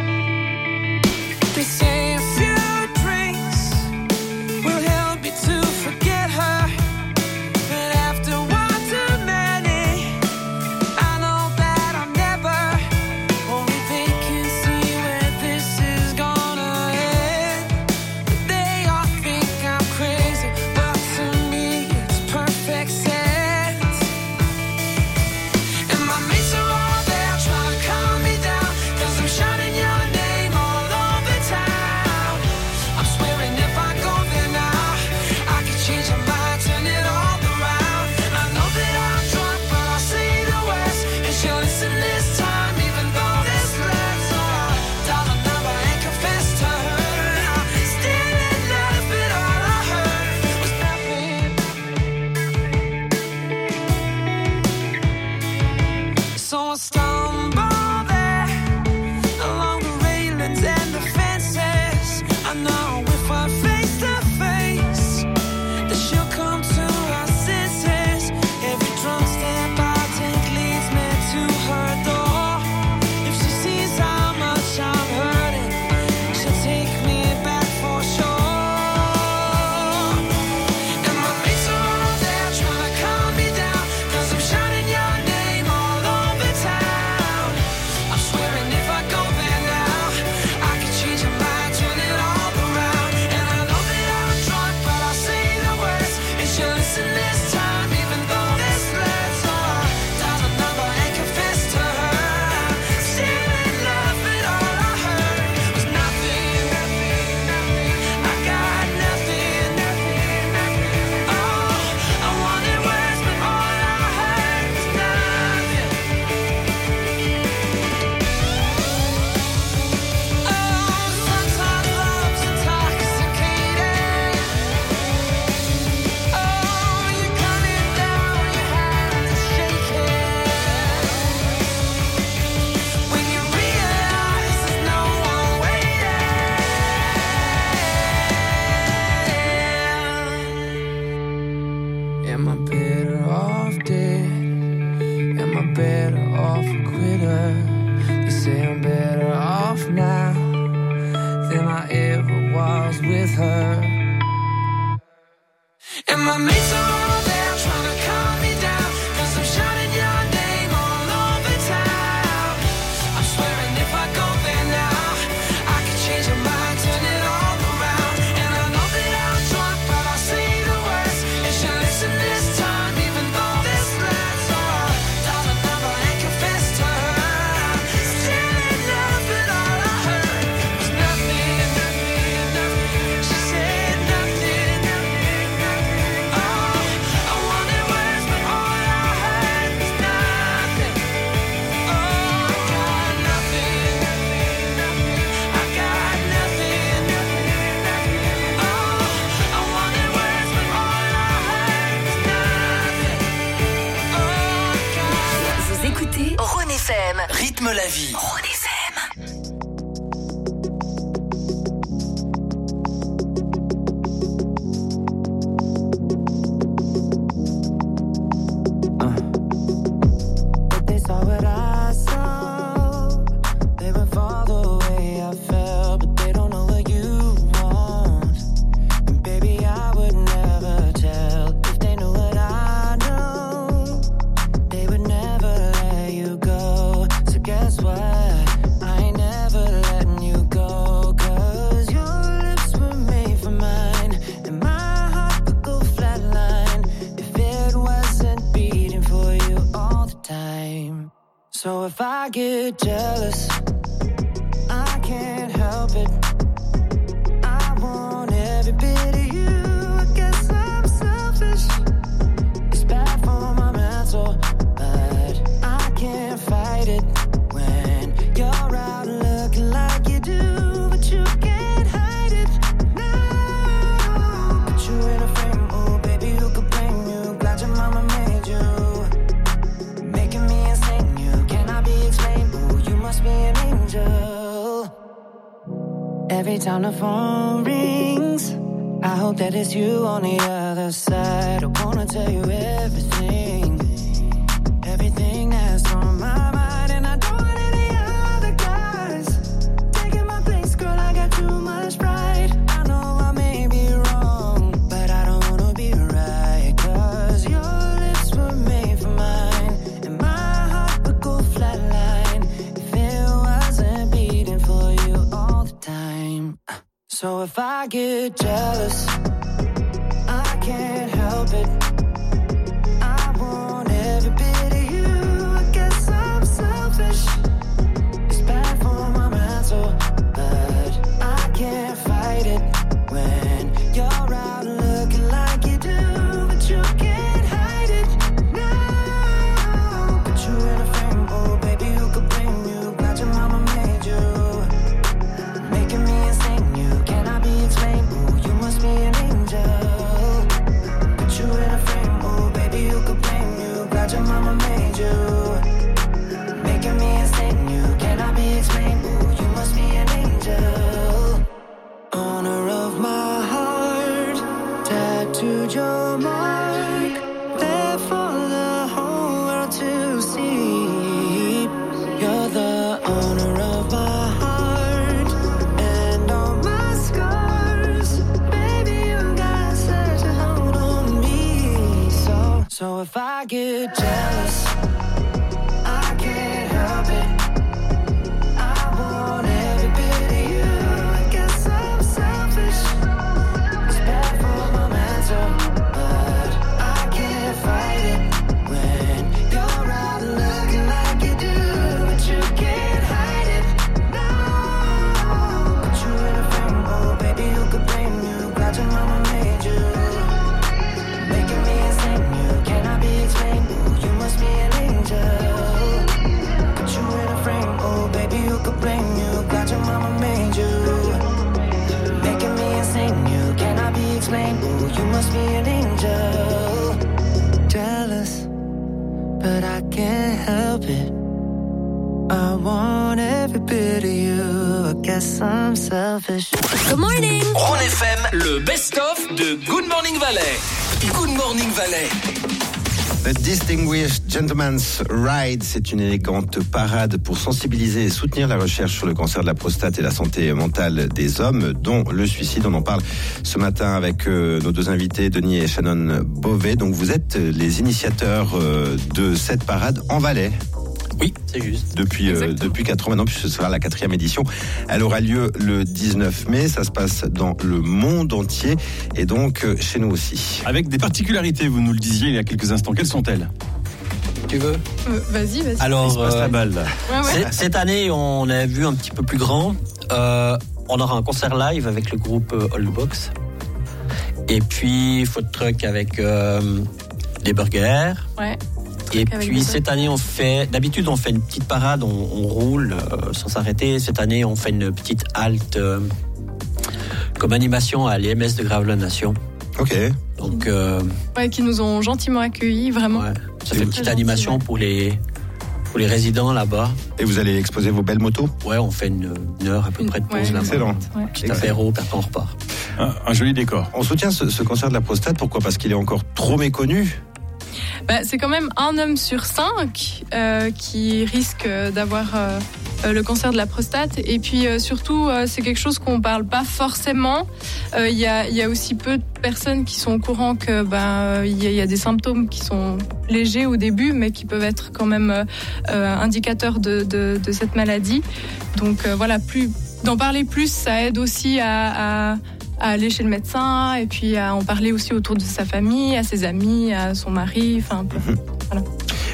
Speaker 3: They say a few drinks will help me to forget her. But after one too many, I know that I'm never. Only they can see where this is gonna end. They all think I'm crazy, but to me it's perfect sense. And my mates are all there trying to calm me down, 'cause I'm shouting your name all over town. I'm swearing if I go there now, I could change your mind, turn it all around. I know that I'm drunk, but I'll say the words, and she'll listen this time, even though this legs are dial a number and confess to her. I'm still in love, but all I heard was nothing. So I stumble there along the railings and the fences. I know if we're face to face, that she'll come to her senses. Every drunk step I take leads me to her door. If she sees how much I'm hurting, she'll take me back for sure. And my mates are all there trying to calm me down, 'cause I'm shouting your name all over town. I'm swearing if I go there now, I can change your mind, turn it all around. And I know that I'm drunk, but I'll say the words, and she'll listen this time, even though this legs are dial a number and confess to her. Still in love, but all I heard was nothing, nothing, nothing. I got nothing, nothing, nothing. Oh, I wanted words, but all I heard was nothing. Oh, sometimes love's intoxicating. Oh, you're coming down, your hands are shaking. When you realize there's no one waiting. Am I better off dead? Am I better off a quitter? They say I'm better off now than I ever was with her. And my mates are all there trying to calm me down, 'cause I'm shouting your name all over town. I'm swearing if I go there now, I can change your mind, turn it all around. And I know that I'm drunk, but I'll say the words, and she'll listen this time, even though this legs are dial a number and confess to her. Still in love, but all I heard was nothing, nothing, nothing. She said
Speaker 15: So if I get jealous, I can't help it. I want every bit of you. I guess I'm selfish. It's bad for my mental, but I can't fight it when you're out looking like you do, but you can't hide it. No, put you in a frame, oh baby, who could blame you? Glad your mama made you, making me insane. You cannot be explained. Oh, you must be an angel. Every time the phone rings, I hope that it's you on the other side. I wanna tell you everything, everything that's on my mind, and I don't want any other guys taking my place, girl. I got too much pride. I know I may be wrong, but I don't wanna be right, 'cause your lips were made for mine, and my heart would go flatline if it wasn't beating for you all the time. So if I get jealous, I can't help it. I want every bit of you. I guess I'm selfish. It's bad for my mental, but I can't fight it when you're out looking like you do, but you can't hide it. No, put you in a frame, oh baby, who could blame you? Glad your mama made you, making me insane. You cannot be explained. Oh, you must be an angel. Put you in a frame, oh baby, who could blame you? Glad your mama made you, making me insane. You cannot be explained. Oh, you must be an angel. Owner of my heart, tattooed your mark, there for the whole world to see. You're the owner of my heart and all my scars. Baby, you got such a hold on me. So, so if I get jealous, I can't help it. I want every bit of you. I guess I'm selfish. It's bad for my mental, but I can't fight it when you're out looking like you do, but you can't hide it. No, put you in a frame, oh baby, who could blame you? Glad your mama made you, making me insane. You cannot be explained. Oh, you must be an angel. Put you in a frame, oh baby, who could blame you? Glad your mama made you, making me insane. You cannot be explained. Oh, you must be an angel. Jealous, but I can't help it. I want every bit of you. I guess I'm selfish.
Speaker 6: Good morning. Ron F M, le best-of de Good Morning Valley. Good Morning Valley.
Speaker 19: The Distinguished Gentleman's Ride, c'est une élégante parade pour sensibiliser et soutenir la recherche sur le cancer de la prostate et la santé mentale des hommes, dont le suicide. On en parle ce matin avec euh, nos deux invités, Denis et Shannon Beauvais. Donc vous êtes les initiateurs euh, de cette parade en Valais.
Speaker 21: Oui, c'est juste.
Speaker 19: Depuis euh, depuis quatre ans maintenant, puisque ce sera la quatrième édition. Elle aura lieu le dix-neuf mai. Ça se passe dans le monde entier et donc euh, chez nous aussi.
Speaker 2: Avec des particularités, vous nous le disiez il y a quelques instants. Quelles sont-elles ?
Speaker 21: Tu veux ?
Speaker 20: Euh, vas-y, vas-y.
Speaker 21: Alors,
Speaker 2: Il se passe la balle, là.
Speaker 20: Ouais, ouais.
Speaker 21: c'est- cette année, on a vu un petit peu plus grand. Euh, on aura un concert live avec le groupe euh, Old Box. Et puis, food truck avec euh, des burgers.
Speaker 20: Ouais.
Speaker 21: Et
Speaker 20: Avec
Speaker 21: puis
Speaker 20: des
Speaker 21: cette année, on fait. D'habitude, on fait une petite parade, on, on roule euh, sans s'arrêter. Cette année, on fait une petite halte euh, comme animation à l'E M S de Gravelines-Nation.
Speaker 19: Ok.
Speaker 21: Donc, euh,
Speaker 20: Ouais, qui nous ont gentiment accueillis, vraiment.
Speaker 21: ouais, ça fait une petite
Speaker 20: Très
Speaker 21: animation
Speaker 20: gentil, ouais.
Speaker 21: pour les pour les résidents là-bas.
Speaker 19: Et vous allez exposer vos belles motos ?
Speaker 21: Ouais, on fait une, une heure à peu près de pause
Speaker 20: Ouais,
Speaker 21: là-bas.
Speaker 19: Excellent.
Speaker 20: Ouais.
Speaker 21: Petit apéro, puis après on repart.
Speaker 2: Un, un joli décor.
Speaker 19: On soutient ce, ce cancer de la prostate. Pourquoi ? Parce qu'il est encore trop méconnu.
Speaker 20: Bah, c'est quand même un homme sur cinq euh, qui risque d'avoir euh, euh, le cancer de la prostate. Et puis euh, surtout, euh, c'est quelque chose qu'on parle pas forcément. Il euh, y, a, y a aussi peu de personnes qui sont au courant que ben il y, y a des symptômes qui sont légers au début, mais qui peuvent être quand même euh, indicateurs de, de, de cette maladie. Donc euh, voilà, plus d'en parler plus, ça aide aussi à, à à aller chez le médecin et puis à en parler aussi autour de sa famille, à ses amis, à son mari, enfin un peu. Voilà.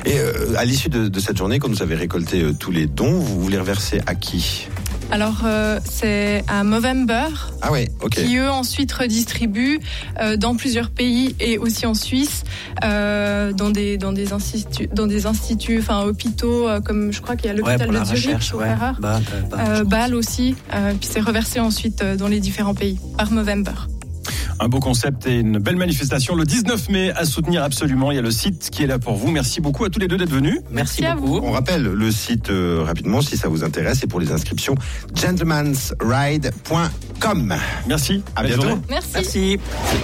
Speaker 19: Et euh, à l'issue de, de cette journée, quand vous avez récolté euh, tous les dons, vous vous les reversez à qui?
Speaker 20: Alors, euh, c'est à Movember,
Speaker 19: Ah ouais, ok.
Speaker 20: qui eux ensuite redistribuent euh, dans plusieurs pays et aussi en Suisse, euh, dans des dans des instituts, dans des instituts, enfin hôpitaux, euh, comme je crois qu'il y a l'hôpital
Speaker 21: Ouais, pour
Speaker 20: de
Speaker 21: la
Speaker 20: Zurich,
Speaker 21: recherche,
Speaker 20: au
Speaker 21: ouais.
Speaker 20: Ferrare.
Speaker 21: Bah, bah, bah,
Speaker 20: euh, Bâle aussi, euh, puis c'est reversé ensuite euh, dans les différents pays par Movember.
Speaker 2: Un beau concept et une belle manifestation le dix-neuf mai à soutenir absolument. Il y a le site qui est là pour vous. Merci beaucoup à tous les deux d'être venus.
Speaker 21: Merci,
Speaker 20: Merci à
Speaker 21: beaucoup.
Speaker 19: On rappelle le site euh, rapidement si ça vous intéresse et pour les inscriptions gentleman's ride point com.
Speaker 2: Merci.
Speaker 19: À
Speaker 2: Belle
Speaker 19: bientôt.
Speaker 2: journée.
Speaker 20: Merci.
Speaker 21: Merci.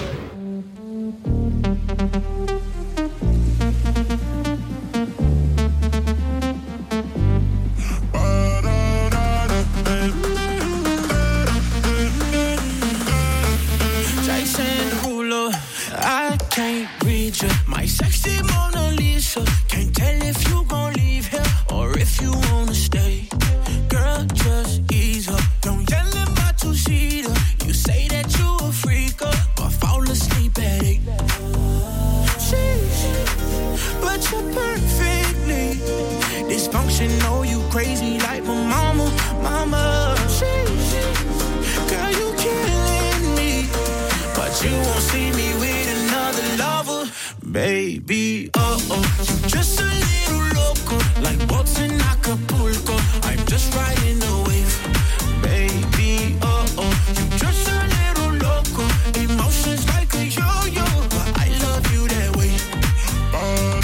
Speaker 3: Jason Derulo, I can't read you. My sexy Mona Lisa. Can't tell if you gon' leave here or if you wanna stay. Girl, just ease up. Don't yell in my two-seater. You say that you a freak up, but fall asleep at eight. Sheesh, but you're perfectly dysfunctional. You crazy like my mama, mama. Sheesh, girl, you killing me. But you won't see me with another lover, baby. Oh oh, you just a little loco, like boats in Acapulco. I'm just riding the wave, baby. Oh oh, you just a little loco, emotions like a yo-yo, but I love you that way. Oh,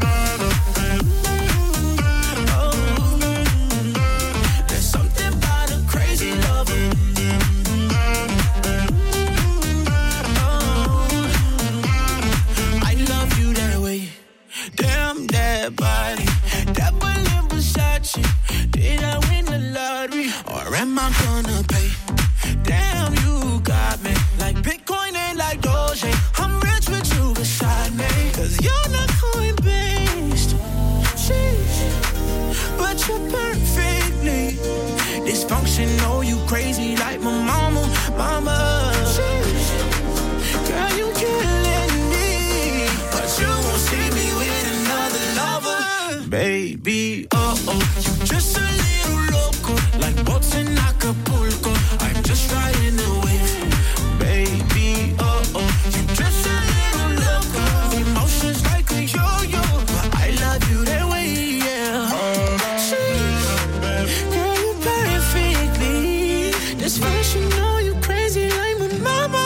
Speaker 3: there's something about a crazy lover. Damn that body, that balloon Versace. Did I win the lottery, or am I gonna pay? Damn, you got me like Bitcoin and like Doge. I'm rich with you beside me, cause you're not coin-based. Sheesh, but you're perfectly dysfunctional. You crazy like my mama, mama. Sheesh, girl, you killing me, but you won't see me with another lover, baby. Oh oh, you just a little loco, like boats in Acapulco. I'm just riding the wave, baby. Oh oh, you just a little loco, emotions like a yo-yo, but I love you that way, yeah. Sheesh, girl, you perfectly dysfunctional. You crazy like my mama.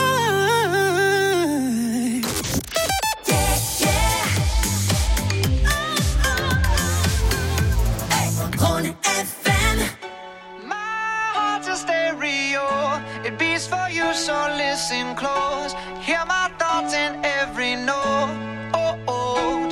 Speaker 16: Rhône F M. My heart's a stereo. It beats for you, so listen close. Hear my thoughts in every note. Oh, oh.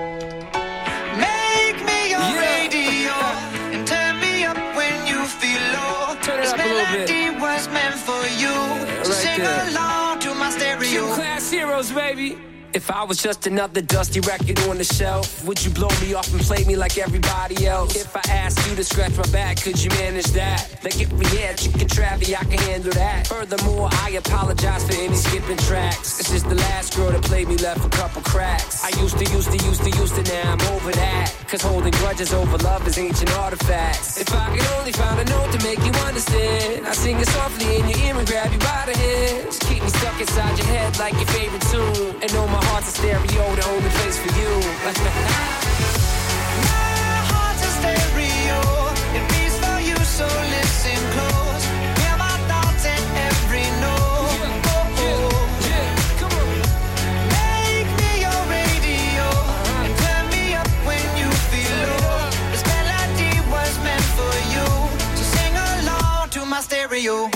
Speaker 16: Make me your
Speaker 7: Yeah.
Speaker 16: radio and turn me up when you feel low.
Speaker 7: Turn it
Speaker 16: This
Speaker 7: up a little bit.
Speaker 16: melody was meant for you. So
Speaker 7: right
Speaker 16: sing
Speaker 7: there.
Speaker 16: along to my stereo.
Speaker 7: Two class heroes, baby. If I was just another dusty record on the shelf, would you blow me off and play me like everybody else? If I asked you to scratch my back, could you manage that? Like if we had chicken Travie, I can handle that. Furthermore, I apologize for any skipping tracks. This is the last girl that played me, left a couple cracks. I used to, used to, used to, used to, now I'm over that. Cause holding grudges over love is ancient artifacts. If I could only find a note to make you understand, I sing it softly in your ear and grab you by the hands. Keep me stuck inside your head like your favorite tune. And know my heart's a stereo, the only place for you.
Speaker 16: My heart's a stereo. It beats for you, so listen close. Hear my thoughts in every note. Oh, oh. Make me your radio and turn me up when you feel low. This melody was meant for you, so sing along to my stereo.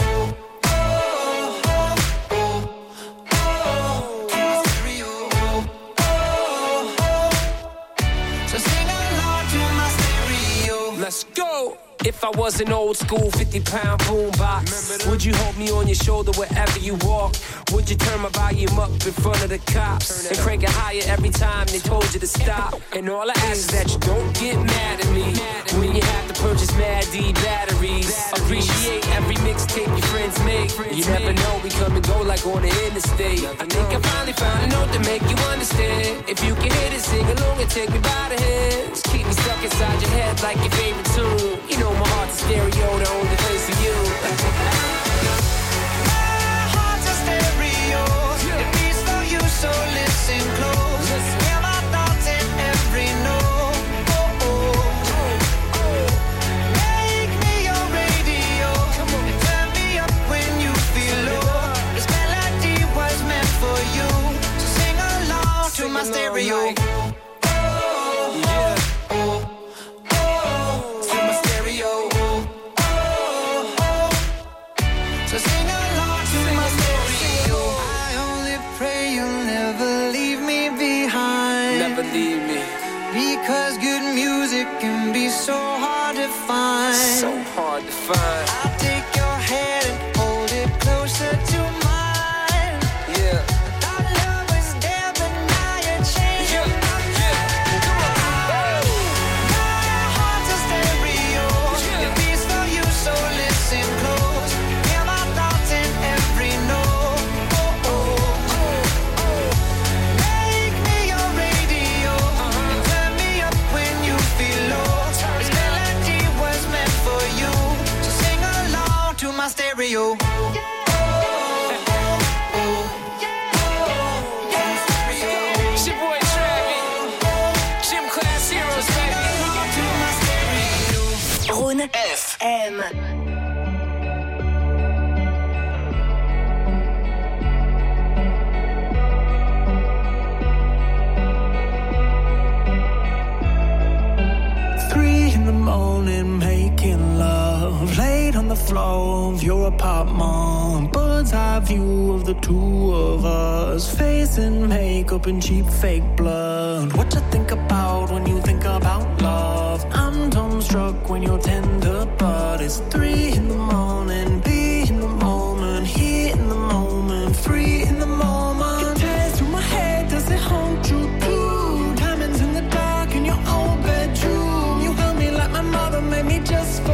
Speaker 7: Let's go. If I was an old school fifty pound boombox, would you hold me on your shoulder wherever you walk? Would you turn my volume up in front of the cops and crank it higher every time they told you to stop? And all I ask is that you don't get mad at me when you have to purchase Mad D batteries. Appreciate every mixtape your friends friends make. You never know, we come and go like on the interstate. I think I finally found a note to make you understand. If you can hit it, sing along and take me by the hands. Keep me stuck inside your head like your favorite tune. You know my heart's a stereo, the only place for you.
Speaker 3: My heart's a stereo. It beats for you, so listen close. Hear my thoughts in every note. Oh, oh, oh. Make me your radio. And turn me up when you feel low. This melody was meant for you. So sing along to my stereo. Because good music can be so hard to find.
Speaker 7: So hard to find.
Speaker 3: I'll take your hand and hold it closer to mine.
Speaker 7: Yeah.
Speaker 3: Our love was there, but now you're changing my mind. My heart's a stereo. It beats for you, so listen close. Hear my thoughts in every note. Oh, oh, oh, oh. Make me your radio. And turn me up when you feel low. This melody was meant for you. So sing along to my stereo.
Speaker 7: It's your boy Travis. Gym Class Heroes, baby.
Speaker 5: Rhône F M.
Speaker 3: Three in the morning, making love, laid on the floor of your apartment. Bird's eye view of the two of us, face and makeup and cheap fake blood. What you think about when you think about love? I'm dumbstruck when you're tender, but it's three in the morning, be in the moment, here in the moment, free in the moment. It tears through my head, does it hold you too? Diamonds in the dark in your old bedroom. You held me like my mother made me just for